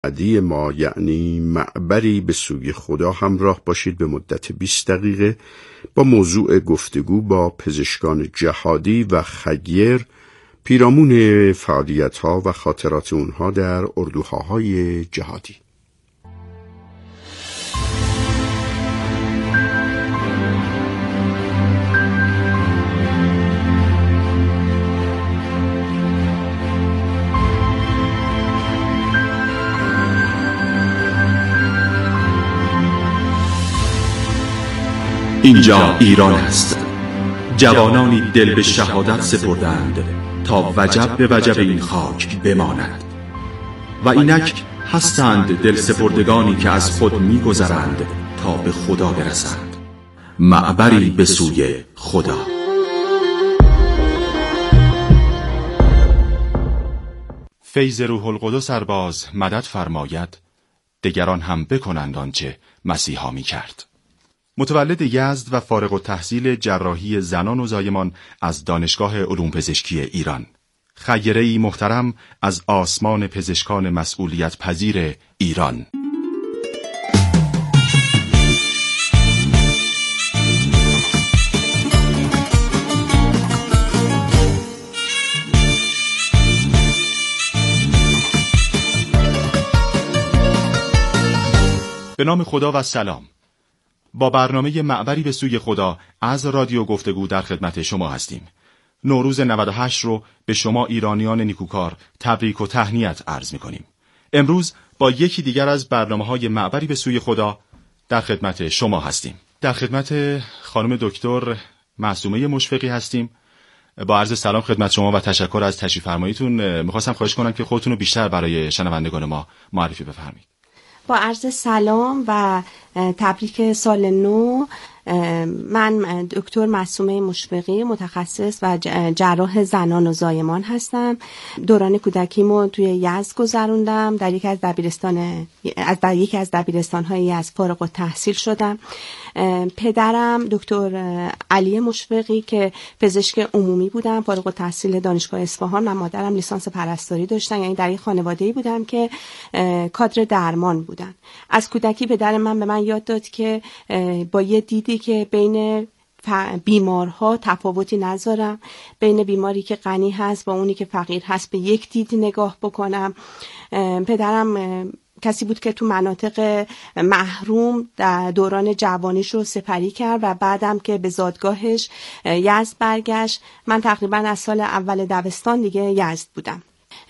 بعدی ما یعنی معبری به سوی خدا همراه باشید به مدت 20 دقیقه با موضوع گفتگو با پزشکان جهادی و خیر پیرامون فعالیت‌ها و خاطرات اونها در اردوهای جهادی. اینجا ایران است. جوانانی دل به شهادت سپردند تا وجب به وجب این خاک بماند و اینک هستند دل سپردگانی که از خود می‌گذرند تا به خدا برسند. معبری به سوی خدا. فیض روح القدس ارباز مدد فرماید، دگران هم بکنند آنچه مسیحا می‌کرد. متولد یزد و فارغ التحصیل جراحی زنان و زایمان از دانشگاه علوم پزشکی ایران، خیره‌ای محترم از آسمان پزشکان مسئولیت پذیر ایران. به نام خدا و سلام. با برنامه معبری به سوی خدا از رادیو گفتگو در خدمت شما هستیم. نوروز 98 رو به شما ایرانیان نیکوکار تبریک و تهنیت عرض می‌کنیم. امروز با یکی دیگر از برنامه‌های معبری به سوی خدا در خدمت شما هستیم. در خدمت خانم دکتر معصومه مشفقی هستیم. با عرض سلام خدمت شما و تشکر از تشریف فرماییتون می‌خواستم خواهش کنم که خودتون رو بیشتر برای شنوندگان ما معرفی بفرمایید. با عرض سلام و تبریک سال نو. من دکتر معصومه مشفقی، متخصص و جراح زنان و زایمان هستم. دوران کودکیمو توی یزد گذروندم. در یکی از دبیرستان‌های یزد فارغ التحصیل شدم. پدرم دکتر علی مشفقی که پزشک عمومی بودن، فارغ التحصیل دانشگاه اصفهان، و مادرم لیسانس پرستاری داشتن. یعنی در یک خانواده‌ای بودم که کادر درمان بودن. از کودکی پدر من به من یاد داد که با یه دیدی که بین بیمارها تفاوتی نذارم، بین بیماری که غنی هست با اونی که فقیر هست به یک دید نگاه بکنم. پدرم کسی بود که تو مناطق محروم در دوران جوانیش رو سپری کرد و بعدم که به زادگاهش یزد برگشت. من تقریبا از سال اول دبستان دیگه یزد بودم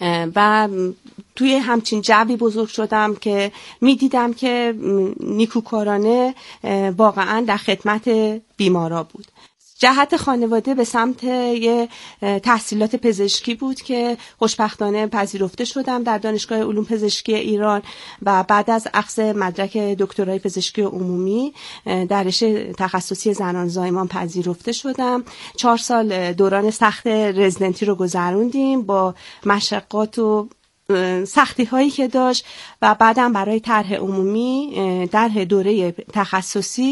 و توی همچین جوی بزرگ شدم که میدیدم که نیکوکارانه واقعا در خدمت بیمارا بود. جهت خانواده به سمت یه تحصیلات پزشکی بود که خوشبختانه پذیرفته شدم در دانشگاه علوم پزشکی ایران و بعد از اخذ مدرک دکترای پزشکی عمومی در رشته تخصصی زنان زایمان پذیرفته شدم. 4 سال دوران سخت رزیدنتی رو گذروندیم با مشقات و سختی هایی که داشت و بعدم برای طرح عمومی در دوره تخصصی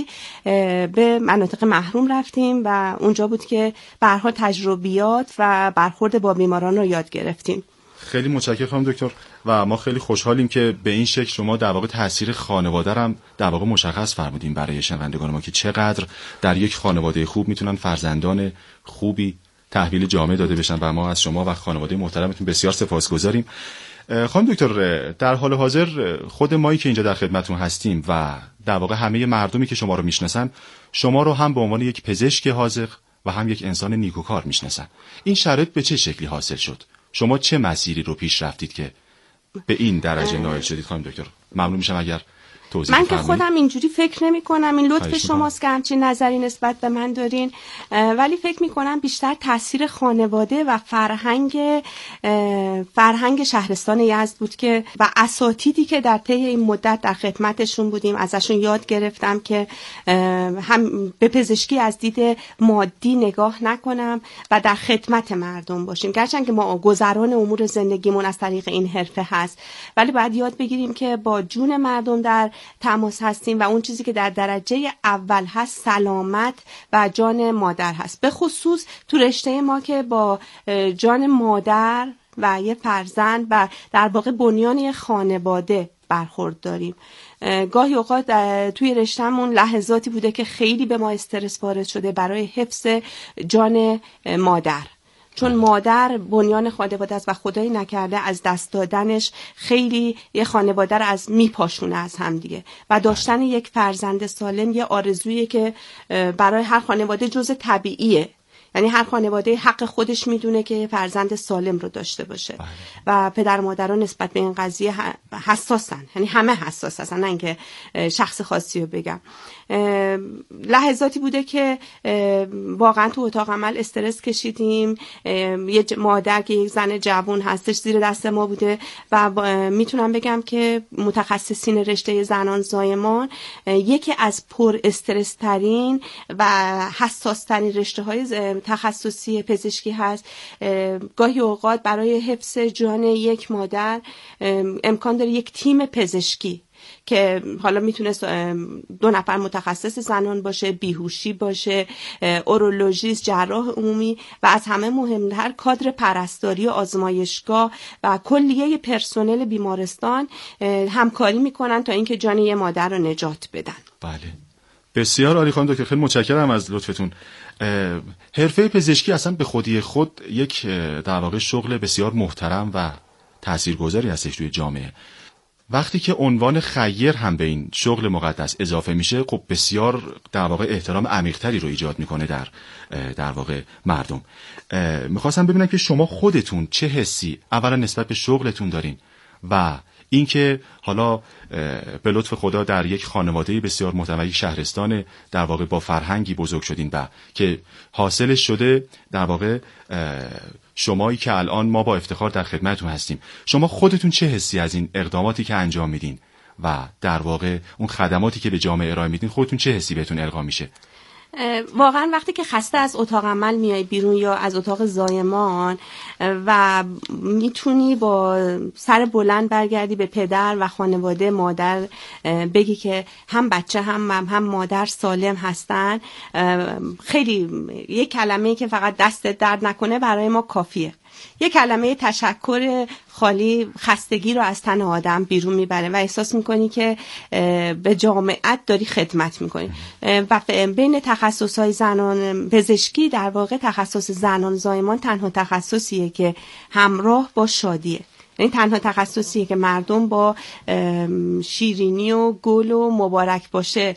به مناطق محروم رفتیم و اونجا بود که به هر حال تجربیات و برخورد با بیماران رو یاد گرفتیم. خیلی متشکرم خانم دکتر و ما خیلی خوشحالیم که به این شکل شما در واقع تاثیر خانواده رو در واقع مشخص فرمودین برای شنوندگان ما که چقدر در یک خانواده خوب میتونن فرزندان خوبی تحویل جامعه داده بشن و ما از شما و خانواده محترمتون بسیار سپاسگزاریم. خانم دکتر، در حال حاضر خود مایی که اینجا در خدمتتون هستیم و در واقع همه مردمی که شما رو میشناسن شما رو هم به عنوان یک پزشک حاذق و هم یک انسان نیکوکار میشناسن. این شرایط به چه شکلی حاصل شد؟ شما چه مسیری رو پیش رفتید که به این درجه نائل شدید خانم دکتر؟ ممنون میشم اگر من که خودم اینجوری فکر نمی کنم، این لطف شماست که همچین نظری نسبت به من دارین، ولی فکر می کنم بیشتر تاثیر خانواده و فرهنگ شهرستان یزد بود که و اساتیدی که در طی این مدت در خدمتشون بودیم ازشون یاد گرفتم که هم به پزشکی از دید مادی نگاه نکنم و در خدمت مردم باشیم. گرچند که ما گذران امور زندگیمون از طریق این حرفه هست، ولی باید یاد بگیریم که با جون مردم در تماس هستیم و اون چیزی که در درجه اول هست سلامت و جان مادر هست، به خصوص تو رشته ما که با جان مادر و یه فرزند و در واقع بنیان یه خانواده برخورد داریم. گاهی اوقات توی رشتهمون لحظاتی بوده که خیلی به ما استرس وارد شده برای حفظ جان مادر، چون مادر بنیان خانواده است و خدایی نکرده از دست دادنش خیلی یه خانواده رو از میپاشونه از هم دیگه و داشتن یک فرزند سالم یه آرزویی که برای هر خانواده جزء طبیعیه. یعنی هر خانواده حق خودش میدونه که فرزند سالم رو داشته باشه و پدر و مادران نسبت به این قضیه حساسن، یعنی همه حساس هستن، نه اینکه شخص خاصی رو بگم. لحظاتی بوده که واقعا تو اتاق عمل استرس کشیدیم، یه مادر که یک زن جوان هستش زیر دست ما بوده و میتونم بگم که متخصصین رشته زنان زایمان یکی از پر استرس ترین و حساس ترین رشته های تخصصی پزشکی هست. گاهی اوقات برای حفظ جان یک مادر امکان داره یک تیم پزشکی که حالا میتونه 2 نفر متخصص زنان باشه، بیهوشی باشه، اورولوژیست، جراح عمومی و از همه مهمتر کادر پرستاری و آزمایشگاه و کلیه پرسنل بیمارستان همکاری میکنن تا اینکه جان یه مادر رو نجات بدن. بله، بسیار عالی خانم دکتر، خیلی متشکرم از لطفتون. حرفه پزشکی اصلا به خودی خود یک در واقع شغل بسیار محترم و تاثیرگذاری هستش توی جامعه. وقتی که عنوان خیر هم به این شغل مقدس اضافه میشه، خب بسیار در واقع احترام عمیق‌تری رو ایجاد میکنه در واقع مردم. میخواستم ببینم که شما خودتون چه حسی اولا نسبت به شغلتون دارین و اینکه حالا به لطف خدا در یک خانواده بسیار محترم، یک شهرستان در واقع با فرهنگی بزرگ شدین و که حاصلش شده در واقع شمایی که الان ما با افتخار در خدمتتون هستیم. شما خودتون چه حسی از این اقداماتی که انجام میدین و در واقع اون خدماتی که به جامعه ارائه میدین، خودتون چه حسی بهتون القا میشه؟ واقعا وقتی که خسته از اتاق عمل میای بیرون یا از اتاق زایمان و میتونی با سر بلند برگردی به پدر و خانواده مادر بگی که هم بچه هم مادر سالم هستن، خیلی یک کلمه‌ای که فقط دست درد نکنه برای ما کافیه. یک کلمه تشکر خالی خستگی رو از تن آدم بیرون میبره و احساس میکنی که به جامعت داری خدمت میکنی. و بین تخصصهای زنان پزشکی در واقع تخصص زنان زایمان تنها تخصصیه که همراه با شادیه. یعنی تنها تخصصیه که مردم با شیرینی و گل و مبارک باشه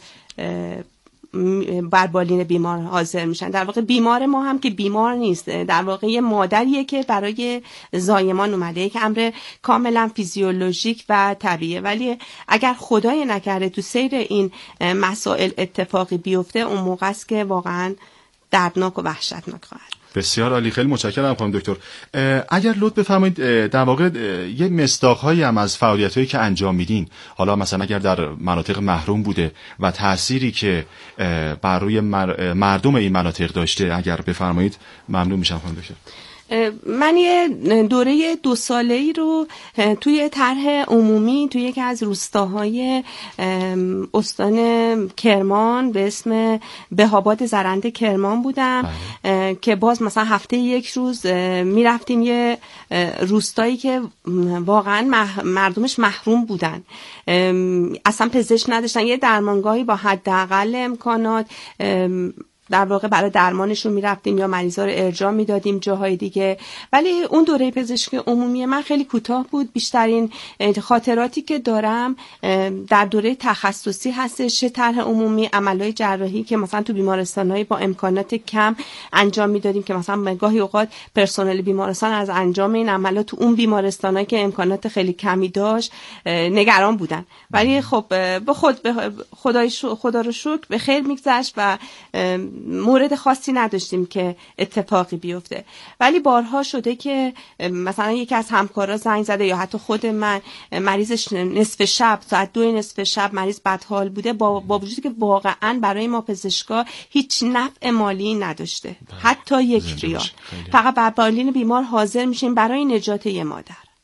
بر بالین بیمار حاضر میشن. در واقع بیمار ما هم که بیمار نیست، در واقع یه مادریه که برای زایمان اومده، یک امر کاملا فیزیولوژیک و طبیعیه. ولی اگر خدای نکرده تو سیر این مسائل اتفاقی بیفته، اون موقع است که واقعا دردناک و وحشتناک خواهد. بسیار عالی، خیلی متشکرم خانم دکتر. اگر لطف بفرمایید در واقع یه مصداق‌هایی هم از فعالیت‌هایی که انجام میدین، حالا مثلا اگر در مناطق محروم بوده و تأثیری که بر روی مردم این مناطق داشته، اگر بفرمایید ممنون میشم خانم دکتر. من یه دوره 2 ساله‌ای رو توی طرح عمومی توی یکی از روستاهای استان کرمان به اسم بهاباد زرنده کرمان بودم که باز مثلا هفته 1 روز میرفتیم یه روستایی که واقعا مردمش محروم بودن، اصلا پزشک نداشتن، یه درمانگاهی با حداقل امکانات در واقع برای درمانشون میرفتیم یا مریضا رو ارجاع میدادیم جاهای دیگه. ولی اون دوره پزشکی عمومی من خیلی کوتاه بود. بیشترین خاطراتی که دارم در دوره تخصصی هستش، طرح عمومی، عملهای جراحی که مثلا تو بیمارستان‌های با امکانات کم انجام میدادیم که مثلا گاهی اوقات پرسنل بیمارستان از انجام این عملات تو اون بیمارستانایی که امکانات خیلی کمی داشت نگران بودن. ولی خب به خدا رو شکر به خیر میگذشت و مورد خاصی نداشتیم که اتفاقی بیفته. ولی بارها شده که مثلا یکی از همکارا زنگ زده یا حتی خود من، مریضش نصف شب، ساعت 2 نصف شب مریض بدحال بوده، با وجودی که واقعا برای ما پزشکا هیچ نفع مالی نداشته، حتی 1 ریال، فقط بر بالین بیمار حاضر میشیم برای نجات یه مادر.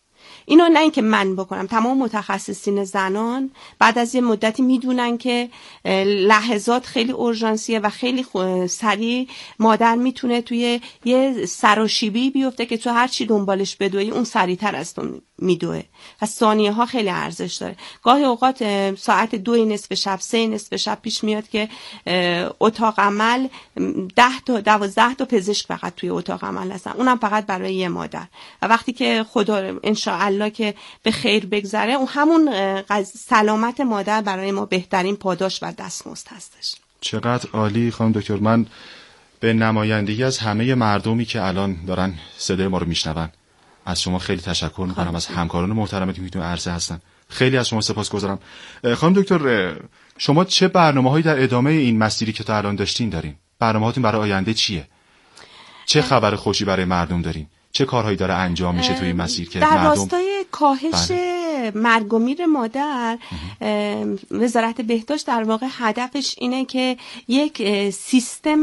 اینو نه اینکه من بکنم، تمام متخصصین زنان بعد از یه مدتی میدونن که لحظات خیلی اورژانسیه و خیلی سریع مادر میتونه توی یه سراشیبی بیفته که تو هر چی دنبالش بدوی اون سریعتر از تو میدوه و ثانیه ها خیلی ارزش داره. گاهی اوقات ساعت 2 نصف شب 3 نصف شب پیش میاد که اتاق عمل 10 تا 12 تا پزشک فقط توی اتاق عمل هستن، اونم فقط برای یه مادر. و وقتی که خدا انشاءالله که به خیر بگذره، اون همون سلامت مادر برای ما بهترین پاداش و دستمزد هستش. چقدر عالی خانم دکتر. من به نمایندگی از همه مردمی که الان دارن صدای ما رو میشنون از شما خیلی تشکر میکنم، از همکاران محترمتون که تو عرصه هستن. خیلی از شما سپاسگزارم. خانم دکتر، شما چه برنامه‌هایی در ادامه این مسیری که تا الان داشتین دارین؟ برنامه‌هاتون برای آینده چیه؟ چه خبر خوشی برای مردم دارین؟ چه کارهایی داره انجام میشه توی این مسیر که در مردم راستای کاهش مرگ و میر مادر وزارت بهداشت در واقع هدفش اینه که یک سیستم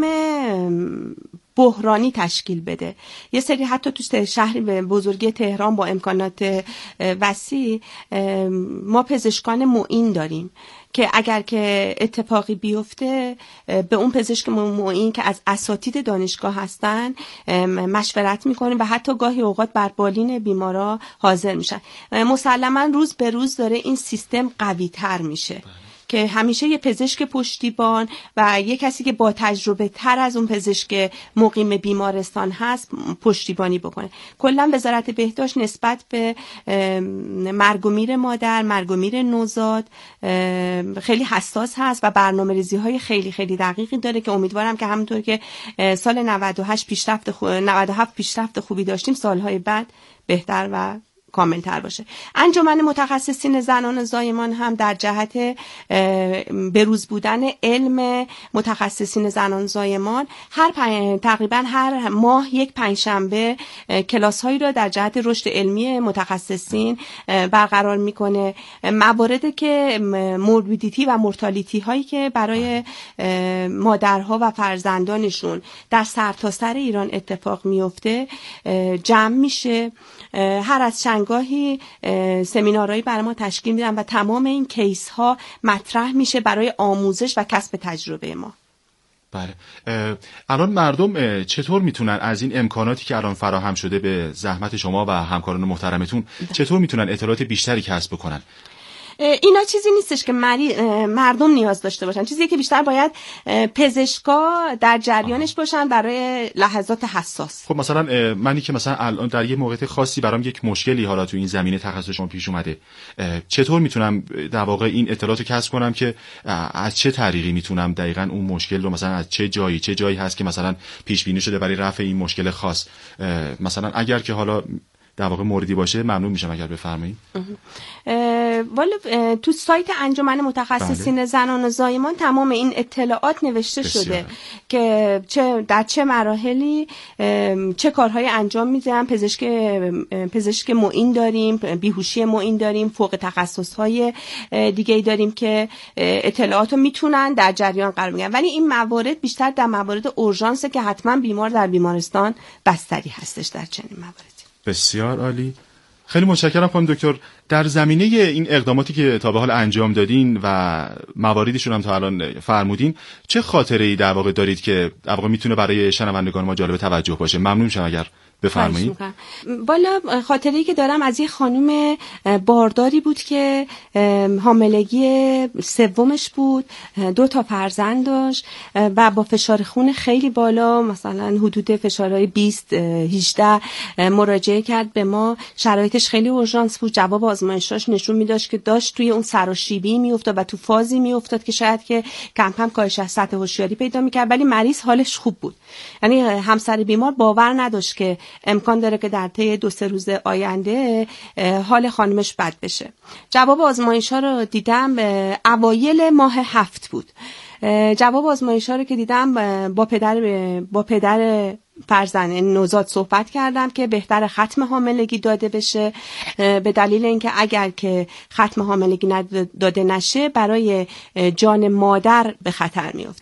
بحرانی تشکیل بده. یه سری حتی تو شهری به بزرگی تهران با امکانات وسیع ما پزشکان معین داریم که اگر که اتفاقی بیفته به اون پزشک معین که از اساتید دانشگاه هستن مشورت میکنیم و حتی گاهی اوقات بر بالین بیمارا حاضر میشن. مسلما روز به روز داره این سیستم قوی تر میشه که همیشه یه پزشک پشتیبان و یه کسی که با تجربه تر از اون پزشک مقیم بیمارستان هست پشتیبانی بکنه. کلا وزارت بهداشت نسبت به مرگ و میر مادر، مرگ و میر نوزاد خیلی حساس هست و برنامه‌ریزی‌های خیلی خیلی دقیقی داره که امیدوارم که همونطور که سال 97 پیشرفت خوبی داشتیم سالهای بعد بهتر و کاملتر باشه. انجمن متخصصین زنان زایمان هم در جهت بروز بودن علم متخصصین زنان زایمان تقریبا هر ماه یک پنجشنبه کلاس هایی را در جهت رشد علمی متخصصین برقرار میکنه. مواردی که موربیدیتی و مورتالیتی هایی که برای مادرها و فرزندانشون در سرتاسر ایران اتفاق میفته جمع میشه. هر از چندگاهی سمینارهایی برای ما تشکیل میدن و تمام این کیس ها مطرح میشه برای آموزش و کسب تجربه ما. بله. الان مردم چطور میتونن از این امکاناتی که الان فراهم شده به زحمت شما و همکاران محترمتون چطور میتونن اطلاعات بیشتری کسب بکنن؟ اینا چیزی نیستش که مردم نیاز داشته باشن، چیزی که بیشتر باید پزشکا در جریانش باشن برای لحظات حساس. خب مثلا منی که مثلا الان در یه موقعیت خاصی برام یک مشکلی حالا تو این زمینه تخصص شما پیش اومده، چطور میتونم در واقع این اطلاعاتو کسب کنم که از چه طریقی میتونم دقیقاً اون مشکل رو مثلا از چه جایی هست که مثلا پیش بینی شده برای رفع این مشکل خاص، مثلا اگر که حالا در واقع موردی باشه ممنون میشم اگر بفرمایید. والا تو سایت انجمن متخصصین زنان و زایمان تمام این اطلاعات نوشته شده که در چه مراحلی چه کارهای انجام میدن. پزشک معین داریم، بیهوشی معین داریم، فوق تخصصهای دیگه داریم که اطلاعاتو میتونن در جریان قرار بگیرن. ولی این موارد بیشتر در موارد اورژانسه که حتما بیمار در بیمارستان بستری هستش در چنین مواردی. بسیار عالی. خیلی متشکرم خانم دکتر. در زمینه این اقداماتی که تا به حال انجام دادین و مواردشون هم تا الان فرمودین، چه خاطره‌ای در واقع دارید که در واقع میتونه برای شنوندگان ما جالب توجه باشه؟ ممنون میشم اگر بفرمایید. بالا خاطره‌ای که دارم از یه خانم بارداری بود که حاملگی سومش بود، 2 تا فرزند داشت و با فشار خون خیلی بالا، مثلا حدود فشارهای 20-18 مراجعه کرد به ما. شرایطش خیلی اورژانس بود. جواب آزمایشاش نشون میداشت که داشت توی اون سراشیبی میافتاد و تو فازی میافتاد که شاید که کم کم کاهش از سطح هوشیاری پیدا میکرد، ولی مریض حالش خوب بود. یعنی همسر بیمار باور نداشت که امکان داره که در طی 2-3 روز آینده حال خانمش بد بشه. جواب آزمایش‌ها رو دیدم اوایل ماه 7 بود. جواب آزمایش‌ها رو که دیدم با پدر فرزند نوزاد صحبت کردم که بهتر ختم حاملگی داده بشه، به دلیل اینکه اگر که ختم حاملگی داده نشه برای جان مادر به خطر میفته.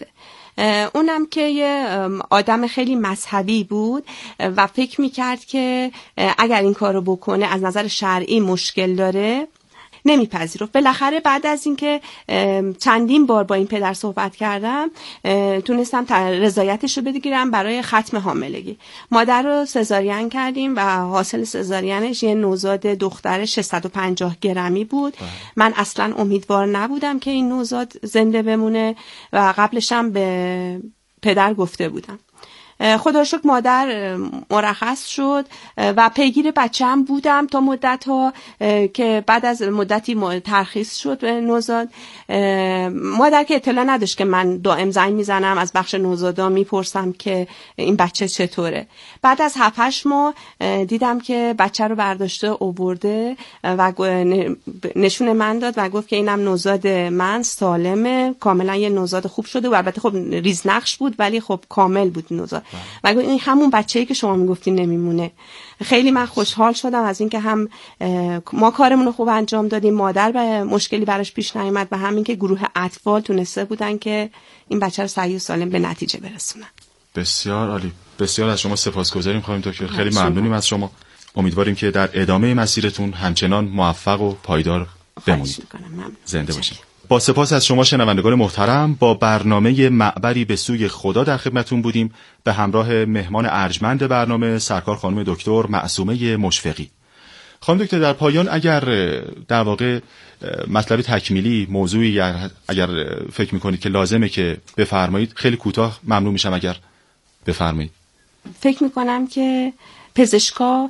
اونم که یه آدم خیلی مذهبی بود و فکر میکرد که اگر این کارو بکنه از نظر شرعی مشکل داره نمیپذیرفت. بالاخره بعد از اینکه چندین بار با این پدر صحبت کردم تونستم رضایتش رو بگیرم برای ختم حاملگی. مادر رو سزارین کردیم و حاصل سزارینش یه نوزاد دختر 650 گرمی بود. من اصلا امیدوار نبودم که این نوزاد زنده بمونه و قبلشم به پدر گفته بودم. خدا رو شکر مادر مرخص شد و پیگیر بچه‌ام بودم تا مدت‌ها که بعد از مدتی ترخیص شد به نوزاد. مادر که اطلاع نداشت که من دائم زنگ میزنم از بخش نوزادا میپرسم که این بچه چطوره. بعد از 7-8 ماه دیدم که بچه رو برداشته آورده و نشون من داد و گفت که اینم نوزاد من سالمه، کاملا یه نوزاد خوب شده و البته خب ریزنقش بود ولی خب کامل بود نوزاد. و این همون بچه‌ای که شما میگفتین نمیمونه. خیلی من خوشحال شدم از اینکه هم ما کارمون رو خوب انجام دادیم، مادر به مشکلی براش پیش نیامد و همین که گروه اطفال تونسته بودن که این بچه رو صحیح و سالم به نتیجه برسونن. بسیار عالی. بسیار از شما سپاسگزاریم خانم دکتر. خیلی ممنونیم از شما. امیدواریم که در ادامه مسیرتون همچنان موفق و پایدار بمونید. زنده باشید. با سپاس از شما شنوندگان محترم، با برنامه معبری به سوی خدا در خدمتتون بودیم به همراه مهمان ارجمند برنامه سرکار خانم دکتر معصومه مشفقی. خانم دکتر در پایان اگر در واقع مطلب تکمیلی موضوعی اگر فکر میکنید که لازمه که بفرمایید خیلی کوتاه ممنون میشم اگر بفرمایید. فکر میکنم که پزشکا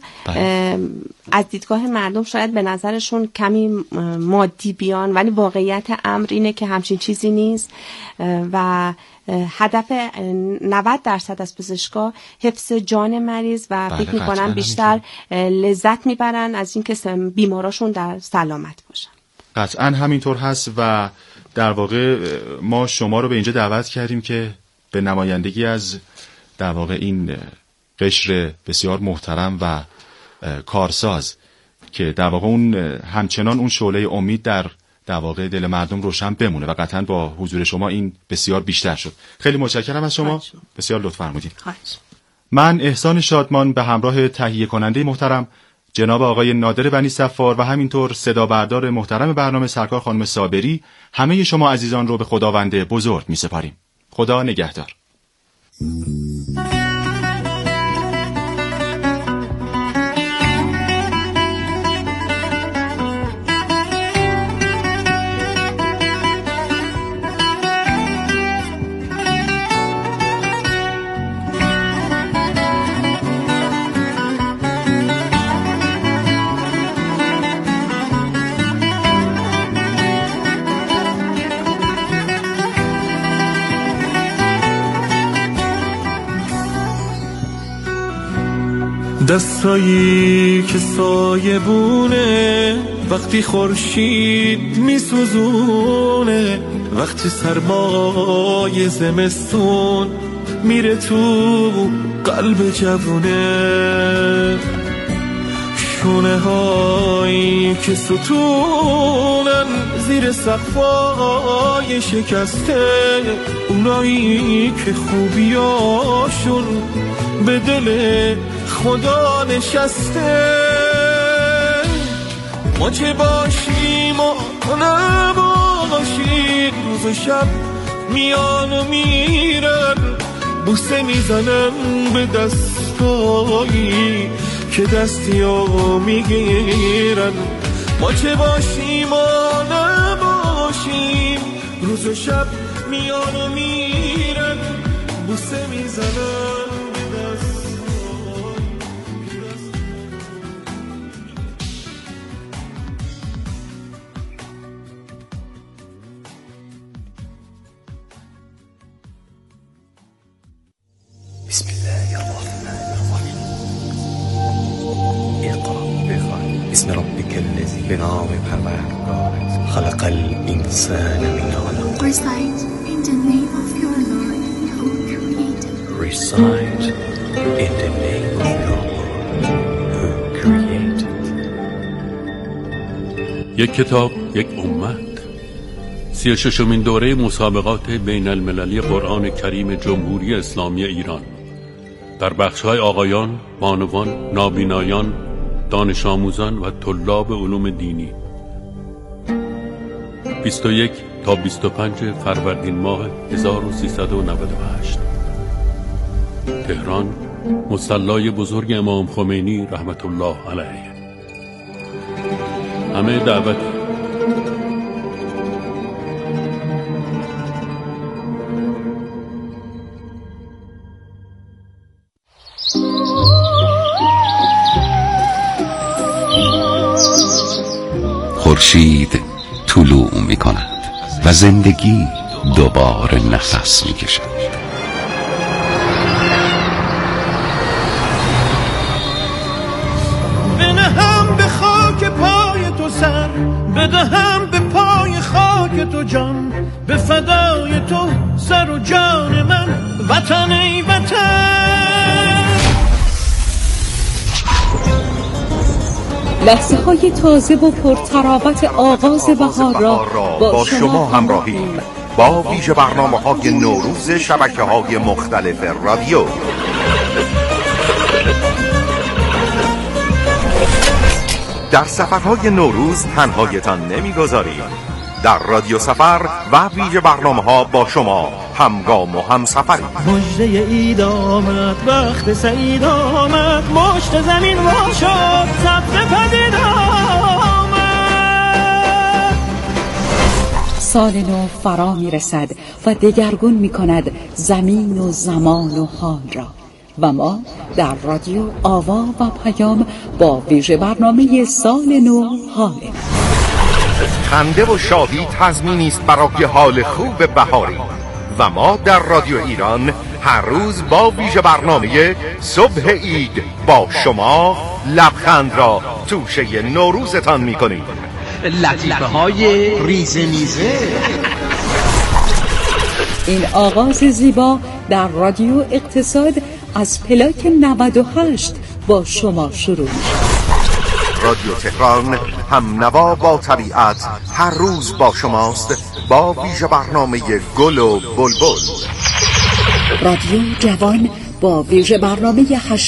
از دیدگاه مردم شاید به نظرشون کمی مادی بیان ولی واقعیت امر اینه که همچین چیزی نیست و هدف 90% از پزشکا حفظ جان مریض و فکر میکنم بیشتر لذت میبرن از اینکه بیماراشون در سلامت باشن. قطعا همینطور هست و در واقع ما شما رو به اینجا دعوت کردیم که به نمایندگی از در واقع این قشر بسیار محترم و کارساز که در واقع اون همچنان اون شعله امید در واقع دل مردم روشن بمونه و قطعا با حضور شما این بسیار بیشتر شد. خیلی متشکرم از شما. بسیار لطف فرمودید. من احسان شادمان به همراه تهیه کننده محترم جناب آقای نادر بنی صفار و همینطور صدا بردار محترم برنامه سرکار خانم صابری همه شما عزیزان رو به خداوند بزرگ می سپاریم. خدا نگهدار. دستایی که سایبونه وقتی خورشید میسوزونه، وقتی سرمای زمستون میره تو قلب جوونه، شونه هایی که ستونن زیر سقفای شکسته، اونایی که خوبیاشون به دل خدا نشسته. ما چه باشیم و نباشیم، روز و شب میان و میرن، بوسه میزنن به دستایی که دستیو میگیرن. ما چه باشیم و نباشیم، روز و شب میان و میرن، بوسه میزنن. بسم الله الرحمن الرحیم. اقرأ باسم ربک الذی، به نام پروردگارت، خلق الانسان من علق. Recite in the name of your Lord who created. Recite in the name of your Lord who created. یک کتاب، یک امت، 36مین دوره مسابقات بین المللی قرآن کریم جمهوری اسلامی ایران در بخش‌های آقایان، بانوان، نابینایان، دانش آموزان و طلاب علوم دینی 21 تا 25 فروردین ماه 1398 تهران، مصلی بزرگ امام خمینی رحمت الله علیه. همه دعوت. خورشید طلوع می کند و زندگی دوباره نفس می کشد. بنهم به خاک پای تو سر، بدهم به پای خاک تو جان، به فدای تو سر و جان من، وطن ای وطن. لحظه های تازه و پرتراوت آغاز بهار را با شما همراهیم با ویژه برنامه‌های نوروز شبکه‌های مختلف رادیو. در سفرهای نوروز تنهایتان نمیگذاریم. در رادیو سفر و ویژه برنامه‌ها با شما همگام و همسفریم. مژده عید آمد، وقت سعید آمد، مشت زمین وا شد، سبزه پدید آمد. سال نو فرا می رسد و دگرگون می کند زمین و زمان و حال را و ما در رادیو آوا و پیام با ویژه برنامه سال نو حاله. خنده و شادی تضمینی است برای حال خوب بهاری و ما در رادیو ایران هر روز با ویژه برنامه صبح عید با شما لبخند را توشه نوروزتان می‌کنیم. لطیفه های ریزه میزه. این آغاز زیبا در رادیو اقتصاد از پلاک 98 با شما شروع می‌شود. رادیو تهران هم نوا با طبیعت هر روز با شماست با ویژه برنامه گل و بلبل. رادیو جوان با ویژه برنامه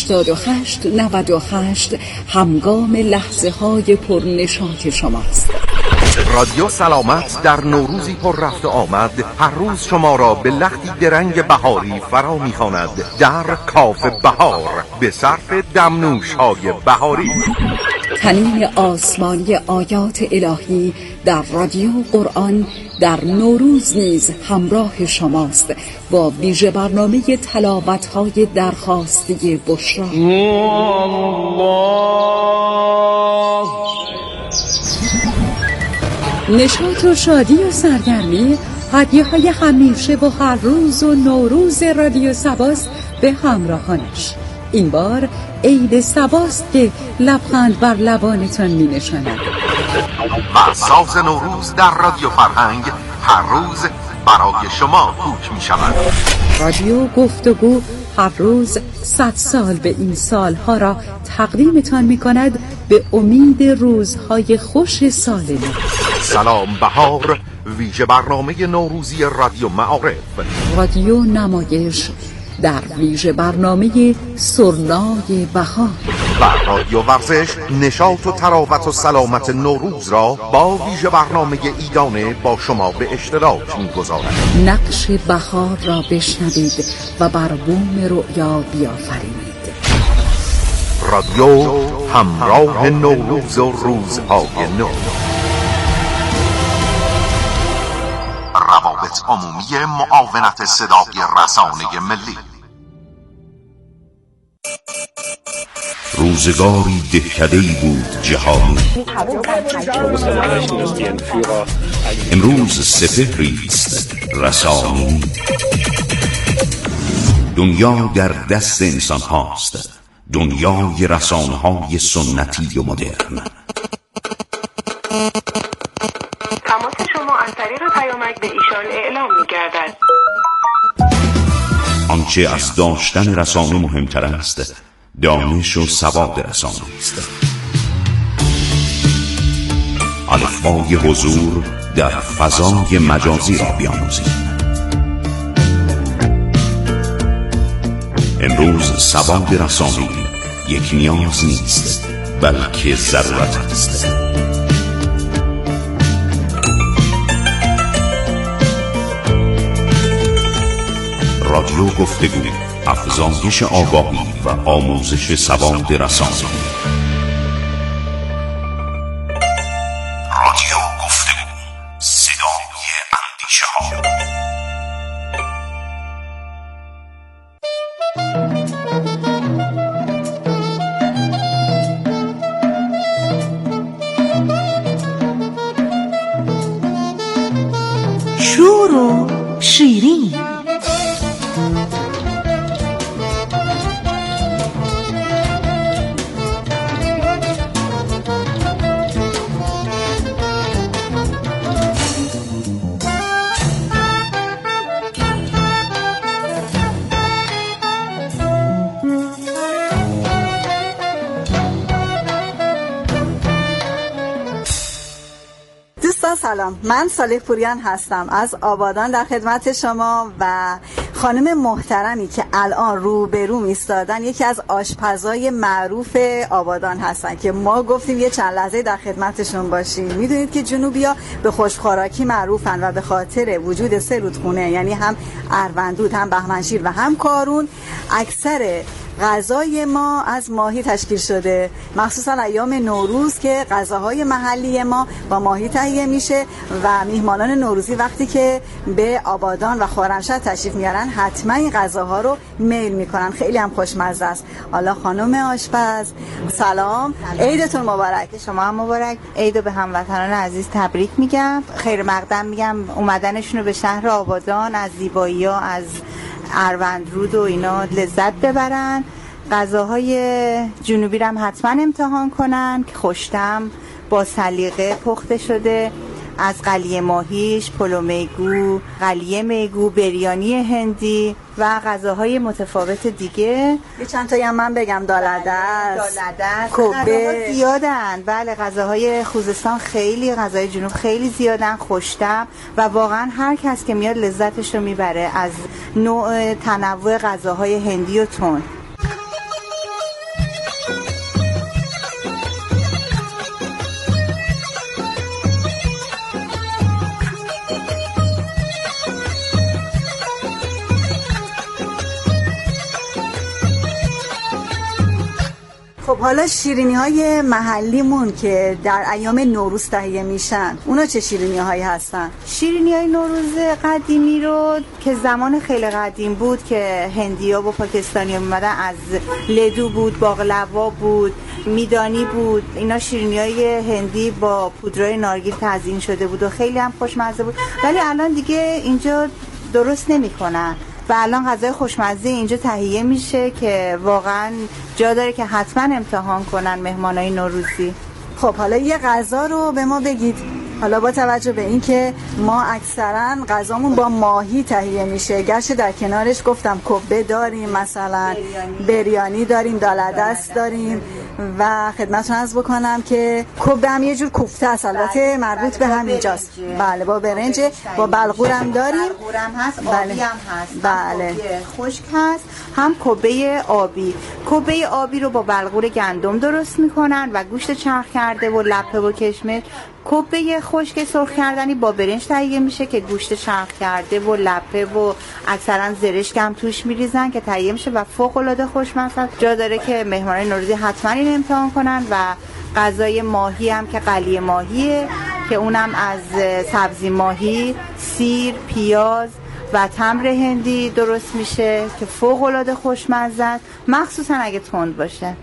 88-98 همگام لحظه های پرنشاط شماست. رادیو سلامت در نوروزی پر رفت آمد هر روز شما را به لختی درنگ بهاری فرا می‌خواند در کاف بهار به صرف دمنوش های بهاری. تنین آسمانی آیات الهی در رادیو قرآن در نوروز نیز همراه شماست با ویژه برنامه تلاوت‌های درخواسته بشرا. نشاط و شادی و سرگرمی، هدیه‌های همیشه و هر روز و نوروز رادیو سباست به همراهانش. این بار عید سباست که لبخند بر لبانتان می نشاند و ساز نوروز در رادیو فرهنگ هر روز برای شما کوک می شود. رادیو گفتگو هر روز 100 سال به این سالها را تقدیمتان می کند به امید روزهای خوش سال نو. سلام بهار، ویژه برنامه نوروزی رادیو معارف. رادیو نمایش در ویژه برنامه سرنای بهار و رادیو ورزش نشاط و تراوت و سلامت نوروز را با ویژه برنامه ایدانه با شما به اشتراک می‌گذارد. نقش بهار را بشنوید و بر بوم رؤیا بیافرینید. رادیو همراه نوروز و روزهای نو. روابط عمومی معاونت صدای رسانه ملی. روزگاری دهکده‌ای بود جهانی، امروز سپهری است رسانی. دنیا در دست انسان هاست، دنیای رسانه های سنتی و مدرن. تماس شما از طریق پیامک به ایشان اعلام می‌گردد. آنچه از داشتن رسانه مهمتر است دانش و سواد رسانه است. الفبای حضور در فضای مجازی را بیاموزیم. امروز سواد رسانه‌ای یک نیاز نیست، بلکه ضرورت است. رادیو گفتگو، افزایش آگاهی و آموزش سواد رسانه‌ای. رادیو گفتگو، صدای اندیشه ها. شور و شیرین. سلام، من صالح پوریان هستم از آبادان در خدمت شما و خانم محترمی که الان روبرو ایستادن یکی از آشپزای معروف آبادان هستن که ما گفتیم یه چند لحظه در خدمتشون باشیم. میدونید که جنوبیا به خوشخوراکی معروفن و به خاطر وجود سه رودخونه، یعنی هم اروندرود، هم بهمنشیر و هم کارون، اکثر غذای ما از ماهی تشکیل شده، مخصوصا ایام نوروز که غذاهای محلی ما با ماهی تهیه میشه و میهمانان نوروزی وقتی که به آبادان و خرمشهر تشریف میارن حتما این غذاها رو میل میکنن، خیلی هم خوشمزه است. حالا خانم آشپز سلام، عیدتون مبارک. شما هم مبارک. عیدو به هموطنان عزیز تبریک میگم، خیر مقدم میگم اومدنشون رو به شهر آبادان از زیبایی‌ها از اروندرود و اینا لذت ببرن. غذاهای جنوبی رو هم حتما امتحان کنن که خوشتم با سلیقه پخته شده، از قلیه ماهیش، پلو میگو، قلیه میگو، بریانی هندی و غذاهای متفاوت دیگه. یه چند تایی هم من بگم، دالدست، کوبه، زیادن. بله، غذاهای خوزستان خیلی، غذای جنوب خیلی زیادن، خوشتم و واقعا هر کس که میاد لذتش رو میبره از نوع تنوع غذاهای هندی و تون. خب حالا شیرینی های محلیمون که در ایام نوروز تهیه میشن، اونا چه شیرینی هایی هستن؟ شیرینی های نوروز قدیمی رو که زمان خیلی قدیم بود که هندیا و پاکستانی ها میمدن، از لدو بود، باقلوا بود، میدانی بود، اینا شیرینی های هندی با پودرای نارگیل تزیین شده بود و خیلی هم خوشمزه بود. ولی الان دیگه اینجا درست نمی کنن و الان غذای خوشمزه اینجا تهیه میشه که واقعا جا داره که حتما امتحان کنن مهمانای نوروزی. خب حالا یه غذا رو به ما بگید، حالا با توجه به این که ما اکثرا غذامون با ماهی تهیه میشه، گرچه در کنارش گفتم کبه داریم، مثلا بریانی داریم، دالدست داریم و خدمتتون عرض بکنم که کبه هم یه جور کوفته است، البته مربوط به همینجاست. بله، با برنج، با بلغور هم داریم، بلغور هم هست، بله. آبی هم هست، بله، خشک هست، هم کبه آبی. کبه آبی رو با بلغور گندم درست میکنن و گوشت چرخ کرده و لپه و کشمش. کبه خشک سرخ کردنی با برنج تهیه میشه که گوشت چرخ کرده و لپه و اکثرا زرشک هم توش میریزن که تهیه میشه و فوق العاده خوشمزه. جا داره که مهمانان نوروزی حتما این امتحان کنن. و غذای ماهی هم که قلیه ماهیه که اونم از سبزی ماهی، سیر، پیاز و تمر هندی درست میشه که فوق العاده خوشمزه است، مخصوصا اگه تند باشه.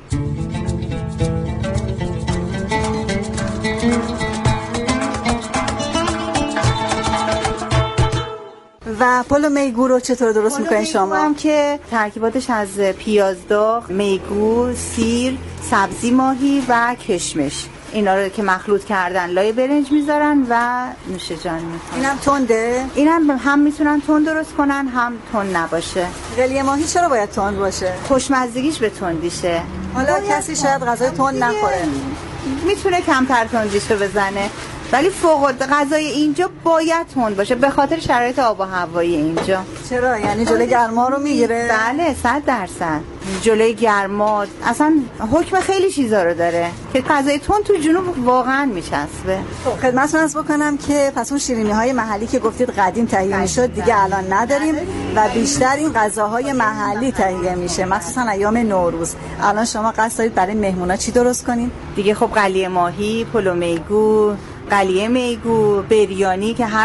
و پلو میگو رو چطور درست میکنین شما؟ هم که ترکیباتش از پیاز داغ، میگو، سیر، سبزی ماهی و کشمش، اینا رو که مخلوط کردن لای برنج میذارن و نوش جان میکنن. اینم تنده؟ اینم هم میتونن تند درست کنن هم تند نباشه. قلیه ماهی چرا باید تند باشه؟ خوشمزگیش به تندیشه. حالا کسی شاید غذای تند نخوره، میتونه کمتر تندیشو بزنه. ولی فوق غذای اینجا باید تند باشه به خاطر شرایط آب و هوایی اینجا. چرا؟ یعنی جلوی گرما رو میگیره؟ بله 100% جلوی گرما، اصلا حکم خیلی چیزا رو داره که غذای تند تو جنوب واقعا میچسبه. خدمتتون عرض بکنم که پس اون شیرینی‌های محلی که گفتید قدیم تهیه میشد دیگه الان نداریم و بیشتر این غذاهای محلی تهیه میشه، مخصوصا ایام نوروز. الان شما قصد دارید برای مهمونا چی درست کنین؟ دیگه خب قلیه ماهی، پلو میگو، قلیه میگو، بریانی که هر